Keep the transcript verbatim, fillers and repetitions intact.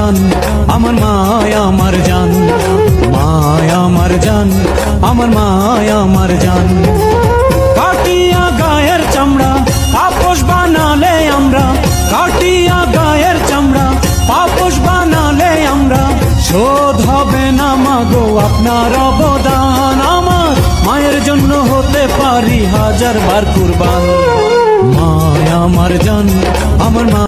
জান, আমার মায়া আমার জান, মায়া আমার জান, আমার মায়া আমার জান। কাটিয়া গায়ের চামড়া পাপোশ বানালে আমরা, কাটিয়া গায়ের চামড়া পাপোশ বানালে আমরা, শোধ হবে না মাগো আপনার অবদান। আমার মায়ের জন্য হতে পারি হাজার বার কুরবান। মায়া আমার জান, আমার মা।